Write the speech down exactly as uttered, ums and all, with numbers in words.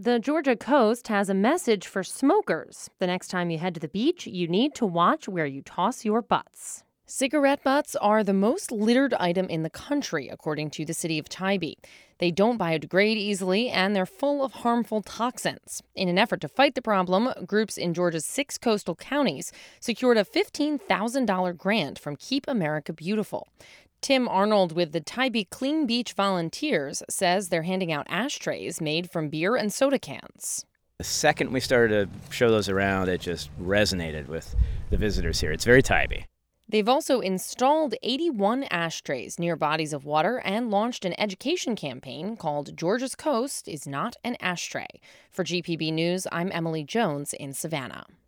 The Georgia coast has a message for smokers. The next time you head to the beach, you need to watch where you toss your butts. Cigarette butts are the most littered item in the country, according to the city of Tybee. They don't biodegrade easily, and they're full of harmful toxins. In an effort to fight the problem, groups in Georgia's six coastal counties secured a fifteen thousand dollars grant from Keep America Beautiful. Tim Arnold with the Tybee Clean Beach Volunteers says they're handing out ashtrays made from beer and soda cans. The second we started to show those around, it just resonated with the visitors here. It's very Tybee. They've also installed eighty-one ashtrays near bodies of water and launched an education campaign called Georgia's Coast is Not an Ashtray. For G P B News, I'm Emily Jones in Savannah.